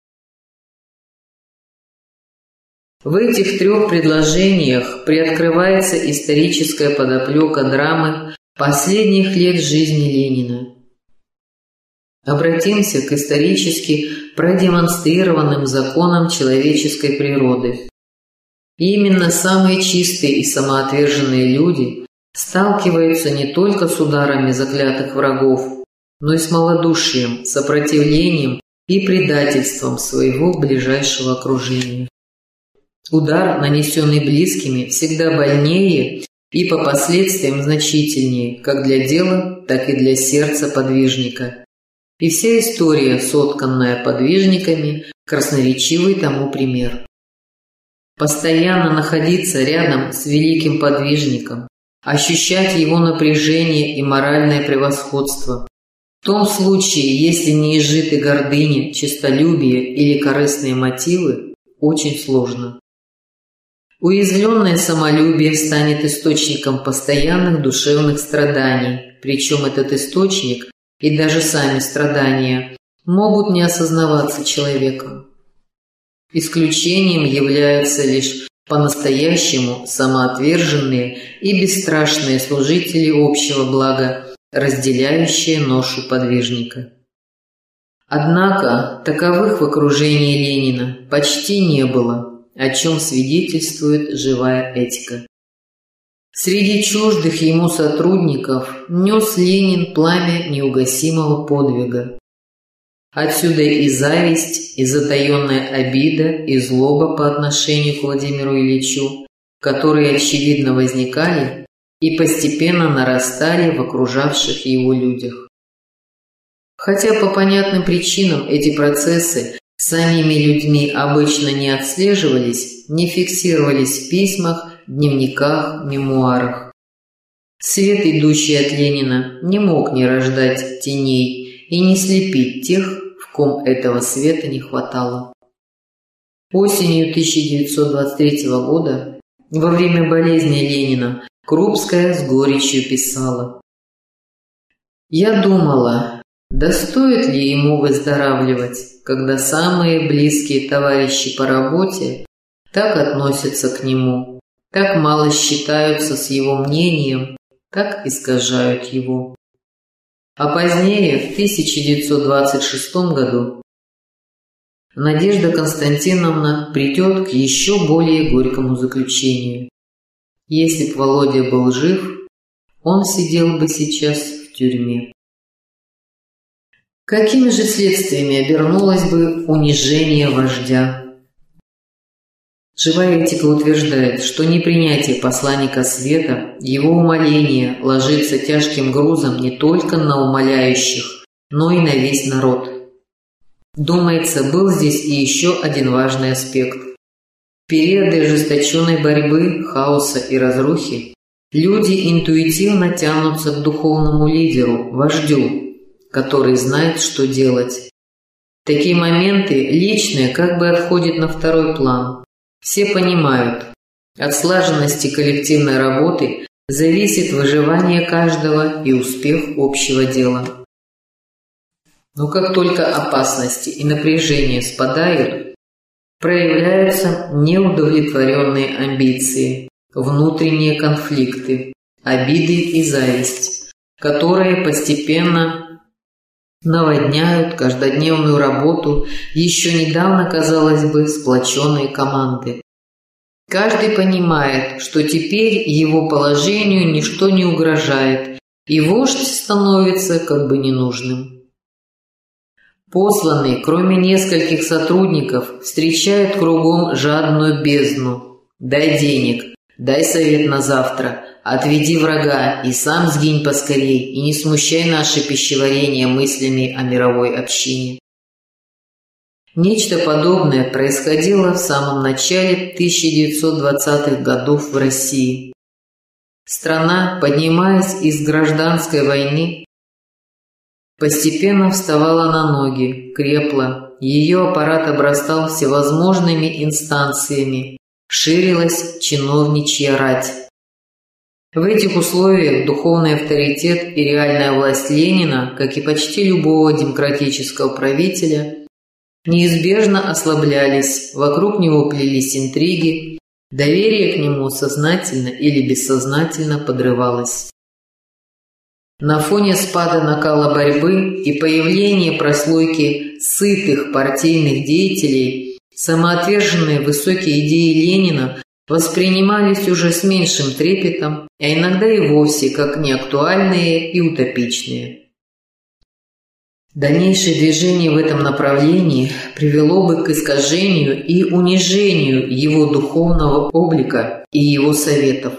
[SPEAKER 1] В этих трех предложениях приоткрывается историческая подоплека драмы последних лет жизни Ленина. Обратимся к исторически продемонстрированным законам человеческой природы. Именно самые чистые и самоотверженные люди сталкиваются не только с ударами заклятых врагов, но и с малодушием, сопротивлением и предательством своего ближайшего окружения. Удар, нанесенный близкими, всегда больнее и по последствиям значительнее, как для дела, так и для сердца подвижника. И вся история, сотканная подвижниками, красноречивый тому пример. Постоянно находиться рядом с великим подвижником, ощущать его напряжение и моральное превосходство. В том случае, если не изжиты гордыня, честолюбие или корыстные мотивы, очень сложно. Уязвленное самолюбие станет источником постоянных душевных страданий, причем этот источник и даже сами страдания могут не осознаваться человеком. Исключением являются лишь по-настоящему самоотверженные и бесстрашные служители общего блага, разделяющие ношу подвижника. Однако таковых в окружении Ленина почти не было, о чем свидетельствует живая этика. Среди чуждых ему сотрудников нес Ленин пламя неугасимого подвига. Отсюда и зависть, и затаенная обида, и злоба по отношению к Владимиру Ильичу, которые очевидно возникали и постепенно нарастали в окружавших его людях. Хотя по понятным причинам эти процессы самими людьми обычно не отслеживались, не фиксировались в письмах, дневниках, мемуарах. Свет, идущий от Ленина, не мог не рождать теней и не слепить тех, в ком этого света не хватало. Осенью тысяча девятьсот двадцать третьего года, во время болезни Ленина, Крупская с горечью писала: «Я думала, да стоит ли ему выздоравливать, когда самые близкие товарищи по работе так относятся к нему, так мало считаются с его мнением, так искажают его». А позднее, в тысяча девятьсот двадцать шестом году, Надежда Константиновна придет к еще более горькому заключению. Если б Володя был жив, он сидел бы сейчас в тюрьме. Какими же следствиями обернулось бы унижение вождя? Живая этика утверждает, что непринятие посланника света, его умоление ложится тяжким грузом не только на умоляющих, но и на весь народ. Думается, был здесь и еще один важный аспект. В периоды ожесточенной борьбы, хаоса и разрухи люди интуитивно тянутся к духовному лидеру, вождю, который знает, что делать. В такие моменты личное как бы отходит на второй план. Все понимают, от слаженности коллективной работы зависит выживание каждого и успех общего дела. Но как только опасности и напряжение спадают, проявляются неудовлетворенные амбиции, внутренние конфликты, обиды и зависть, которые постепенно наводняют каждодневную работу еще недавно, казалось бы, сплоченной команды. Каждый понимает, что теперь его положению ничто не угрожает, и вождь становится как бы ненужным. Посланный, кроме нескольких сотрудников, встречает кругом жадную бездну. Дай денег, дай совет на завтра, отведи врага и сам сгинь поскорей, и не смущай наше пищеварение мыслями о мировой общине. Нечто подобное происходило в самом начале тысяча девятьсот двадцатых годов в России. Страна, поднимаясь из гражданской войны, постепенно вставала на ноги, крепла, ее аппарат обрастал всевозможными инстанциями, ширилась чиновничья рать. В этих условиях духовный авторитет и реальная власть Ленина, как и почти любого демократического правителя, неизбежно ослаблялись, вокруг него плелись интриги, доверие к нему сознательно или бессознательно подрывалось. На фоне спада накала борьбы и появления прослойки сытых партийных деятелей самоотверженные высокие идеи Ленина воспринимались уже с меньшим трепетом, а иногда и вовсе как неактуальные и утопичные. Дальнейшее движение в этом направлении привело бы к искажению и унижению его духовного облика и его советов.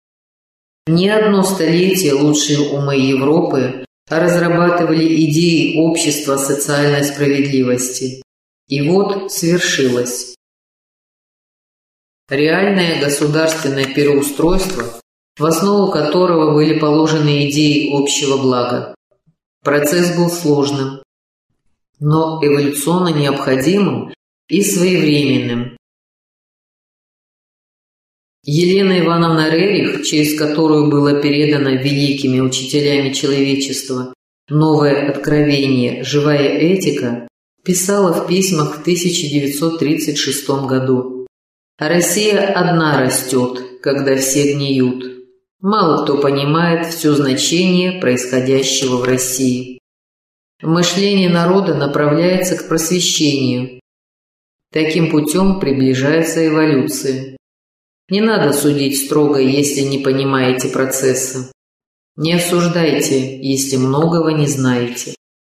[SPEAKER 1] Не одно столетие лучшие умы Европы разрабатывали идеи общества социальной справедливости. И вот свершилось. Реальное государственное переустройство, в основу которого были положены идеи общего блага. Процесс был сложным, но эволюционно необходимым и своевременным. Елена Ивановна Рерих, через которую было передано великими учителями человечества новое откровение «Живая этика», писала в письмах в тысяча девятьсот тридцать шестом году: «Россия одна растет, когда все гниют. Мало кто понимает все значение происходящего в России. Мышление народа направляется к просвещению. Таким путем приближается эволюция. Не надо судить строго, если не понимаете процесса. Не осуждайте, если многого не знаете».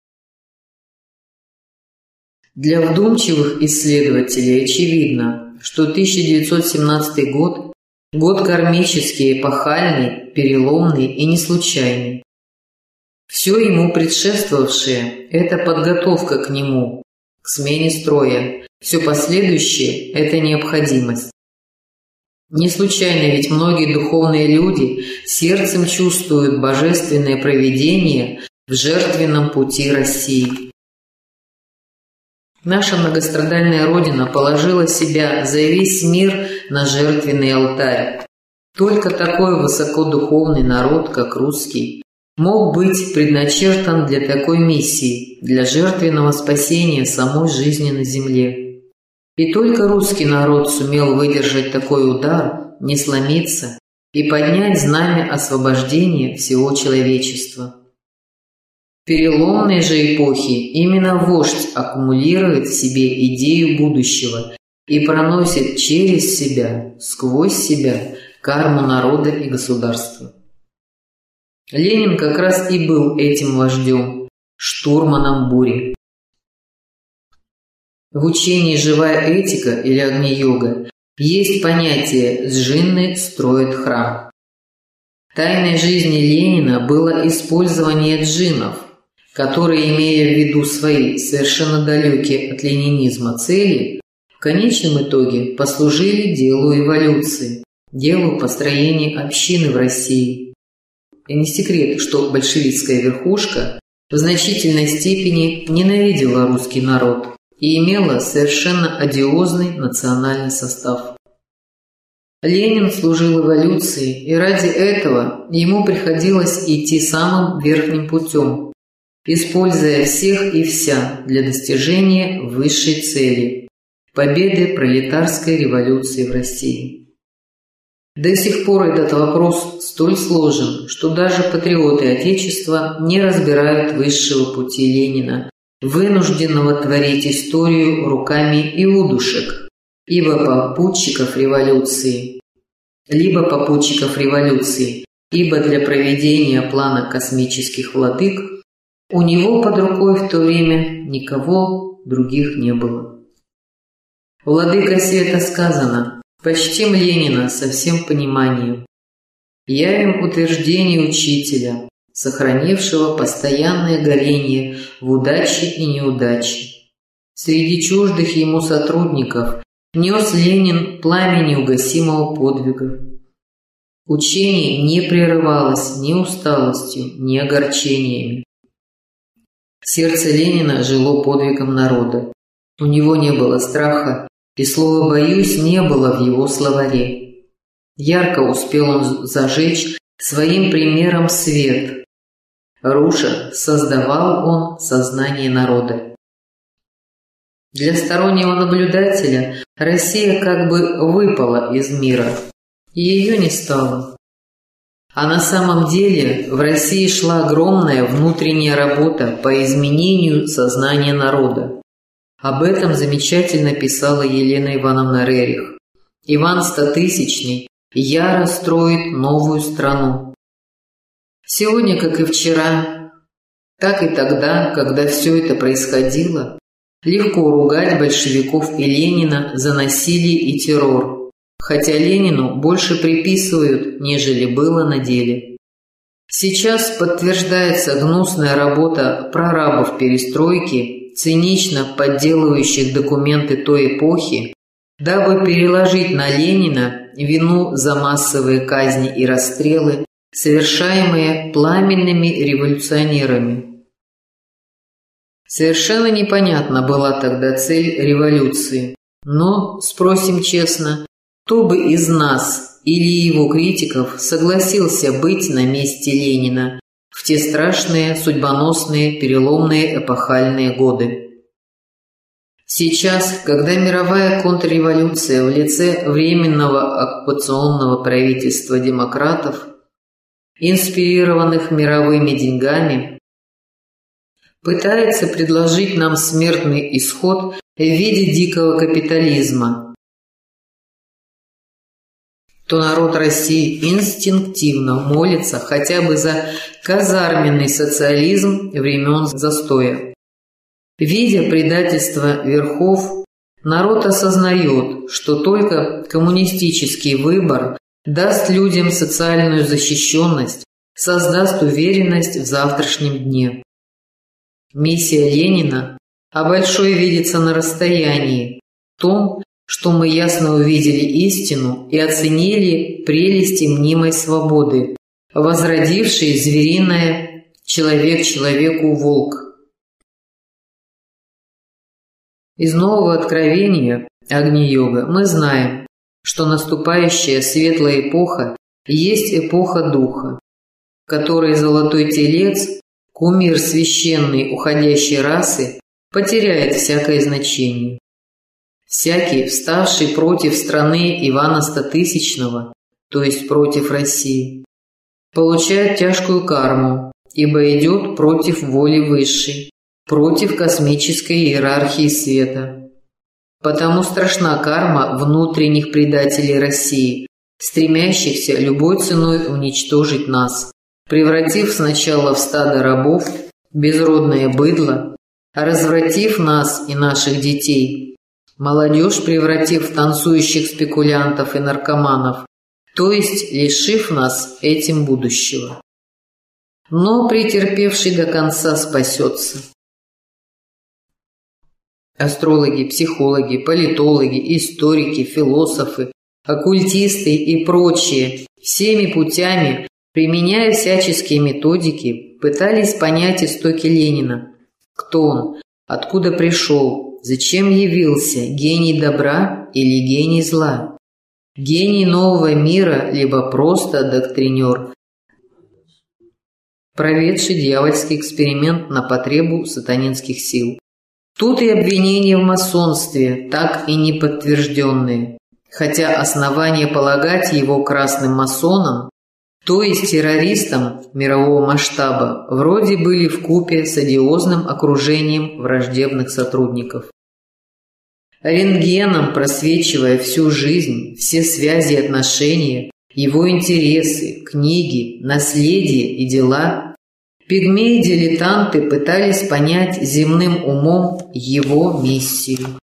[SPEAKER 1] Для вдумчивых исследователей очевидно, что тысяча девятьсот семнадцатый год – год кармический, эпохальный, переломный и не случайный. Все ему предшествовавшее – это подготовка к нему, к смене строя, все последующее – это необходимость. Не случайно ведь многие духовные люди сердцем чувствуют божественное провидение в жертвенном пути России. Наша многострадальная Родина положила себя за весь мир на жертвенный алтарь. Только такой высокодуховный народ, как русский, мог быть предначертан для такой миссии, для жертвенного спасения самой жизни на земле. И только русский народ сумел выдержать такой удар, не сломиться и поднять знамя освобождения всего человечества. В переломной же эпохи именно вождь аккумулирует в себе идею будущего и проносит через себя, сквозь себя, карму народа и государства. Ленин как раз и был этим вождем, штурманом бури. В учении «Живая этика» или Агни-йога есть понятие «джинны строят храм». Тайной жизни Ленина было использование джиннов, которые, имея в виду свои совершенно далекие от ленинизма цели, в конечном итоге послужили делу эволюции, делу построения общины в России. И не секрет, что большевистская верхушка в значительной степени ненавидела русский народ и имела совершенно одиозный национальный состав. Ленин служил эволюции, и ради этого ему приходилось идти самым верхним путем, используя всех и вся для достижения высшей цели – победы пролетарской революции в России. До сих пор этот вопрос столь сложен, что даже патриоты Отечества не разбирают высшего пути Ленина, вынужденного творить историю руками иудушек, ибо попутчиков революции, либо попутчиков революции, ибо для проведения плана космических владык у него под рукой в то время никого других не было. Владыка света сказано: «Почтим Ленина со всем пониманием, явим утверждение учителя, сохранившего постоянное горение в удаче и неудаче. Среди чуждых ему сотрудников нес Ленин пламя неугасимого подвига. Учение не прерывалось ни усталостью, ни огорчениями. Сердце Ленина жило подвигом народа. У него не было страха, и слово «боюсь» не было в его словаре. Ярко успел он зажечь своим примером свет. Руша создавал он сознание народа. Для стороннего наблюдателя Россия как бы выпала из мира, и ее не стало. А на самом деле в России шла огромная внутренняя работа по изменению сознания народа. Об этом замечательно писала Елена Ивановна Рерих. Иван Стотысячный яро строит новую страну. Сегодня, как и вчера, так и тогда, когда все это происходило, легко ругать большевиков и Ленина за насилие и террор, хотя Ленину больше приписывают, нежели было на деле. Сейчас подтверждается гнусная работа прорабов перестройки, цинично подделывающих документы той эпохи, дабы переложить на Ленина вину за массовые казни и расстрелы, совершаемые пламенными революционерами. Совершенно непонятна была тогда цель революции, но, спросим честно, кто бы из нас или его критиков согласился быть на месте Ленина в те страшные, судьбоносные, переломные эпохальные годы? Сейчас, когда мировая контрреволюция в лице Временного оккупационного правительства демократов, инспирированных мировыми деньгами, пытается предложить нам смертный исход в виде дикого капитализма, то народ России инстинктивно молится хотя бы за казарменный социализм времен застоя. Видя предательство верхов, народ осознает, что только коммунистический выбор даст людям социальную защищенность, создаст уверенность в завтрашнем дне. Миссия Ленина, а большой видится на расстоянии, в том, что мы ясно увидели истину и оценили прелести мнимой свободы, возродившей звериное «человек человеку волк». Из нового откровения Агни-йога мы знаем, что наступающая светлая эпоха есть эпоха духа, в которой золотой телец, кумир священной уходящей расы, потеряет всякое значение. Всякий, вставший против страны Ивана Стотысячного, то есть против России, получает тяжкую карму, ибо идет против воли высшей, против космической иерархии света. Потому страшна карма внутренних предателей России, стремящихся любой ценой уничтожить нас, превратив сначала в стадо рабов, безродное быдло, а развратив нас и наших детей, молодежь превратив в танцующих спекулянтов и наркоманов, то есть лишив нас этим будущего. Но претерпевший до конца спасется. Астрологи, психологи, политологи, историки, философы, оккультисты и прочие всеми путями, применяя всяческие методики, пытались понять истоки Ленина. Кто он? Откуда пришел? Зачем явился? Гений добра или гений зла? Гений нового мира, либо просто доктринер, проведший дьявольский эксперимент на потребу сатанинских сил. Тут и обвинения в масонстве, так и не подтвержденные, хотя основания полагать его красным масоном, то есть террористом мирового масштаба, вроде были вкупе с одиозным окружением враждебных сотрудников. Рентгеном просвечивая всю жизнь, все связи и отношения, его интересы, книги, наследие и дела, пигмеи-дилетанты пытались понять земным умом его миссию.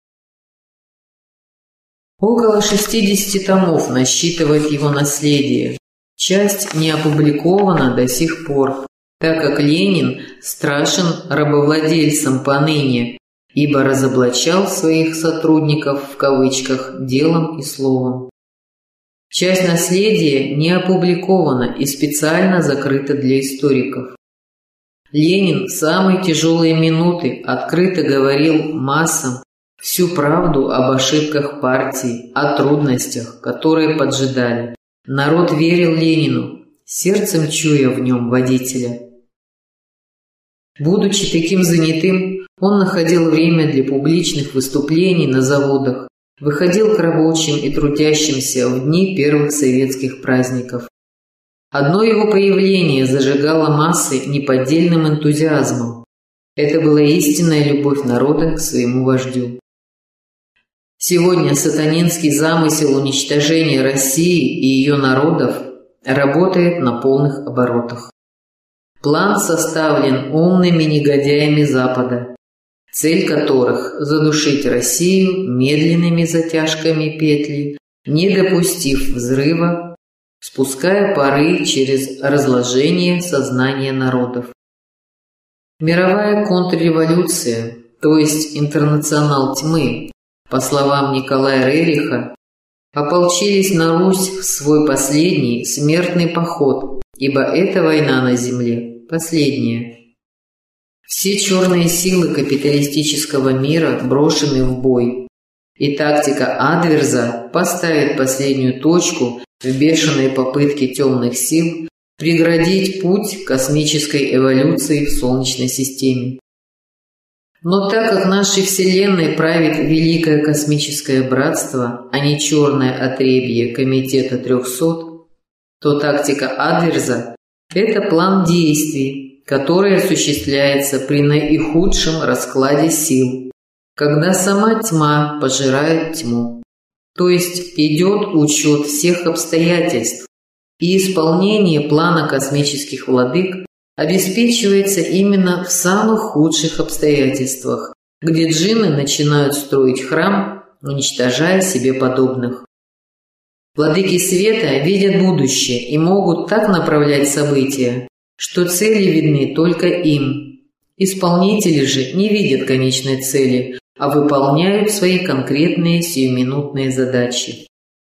[SPEAKER 1] Около шестидесяти томов насчитывает его наследие. Часть не опубликована до сих пор, так как Ленин страшен рабовладельцам поныне, ибо разоблачал своих сотрудников в кавычках делом и словом. Часть наследия не опубликована и специально закрыта для историков. Ленин в самые тяжелые минуты открыто говорил массам всю правду об ошибках партии, о трудностях, которые поджидали. Народ верил Ленину, сердцем чуя в нем водителя. Будучи таким занятым, он находил время для публичных выступлений на заводах, выходил к рабочим и трудящимся в дни первых советских праздников. Одно его появление зажигало массы неподдельным энтузиазмом. Это была истинная любовь народа к своему вождю. Сегодня сатанинский замысел уничтожения России и ее народов работает на полных оборотах. План составлен умными негодяями Запада, цель которых – задушить Россию медленными затяжками петли, не допустив взрыва, спуская пары через разложение сознания народов. Мировая контрреволюция, то есть интернационал тьмы, по словам Николая Рериха, ополчились на Русь в свой последний смертный поход, ибо эта война на земле последняя. Все черные силы капиталистического мира брошены в бой, и тактика Адверза поставит последнюю точку в бешеной попытке темных сил преградить путь космической эволюции в Солнечной системе. Но так как нашей Вселенной правит Великое Космическое Братство, а не черное отребье Комитета трехсот, то тактика Адверза – это план действий, который осуществляется при наихудшем раскладе сил, когда сама тьма пожирает тьму. То есть идет учет всех обстоятельств, и исполнение плана космических владык обеспечивается именно в самых худших обстоятельствах, где джинны начинают строить храм, уничтожая себе подобных. Владыки света видят будущее и могут так направлять события, что цели видны только им. Исполнители же не видят конечной цели, а выполняют свои конкретные сиюминутные задачи.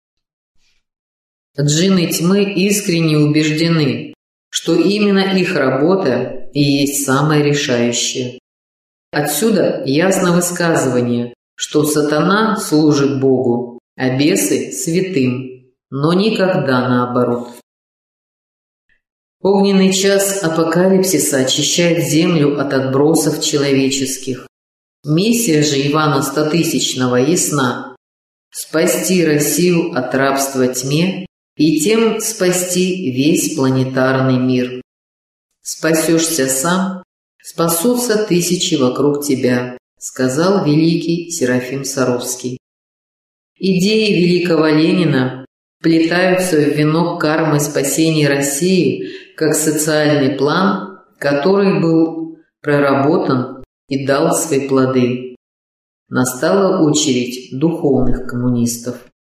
[SPEAKER 1] Джинны тьмы искренне убеждены, что именно их работа и есть самая решающая. Отсюда ясно высказывание, что сатана служит Богу, а бесы – святым, но никогда наоборот. Огненный час апокалипсиса очищает землю от отбросов человеческих. Миссия же Ивана Стотысячного ясна – спасти Россию от рабства тьме и тем спасти весь планетарный мир. Спасешься сам, спасутся тысячи вокруг тебя, сказал великий Серафим Саровский. Идеи великого Ленина вплетаются в венок кармы спасения России как социальный план, который был проработан и дал свои плоды. Настала очередь духовных коммунистов.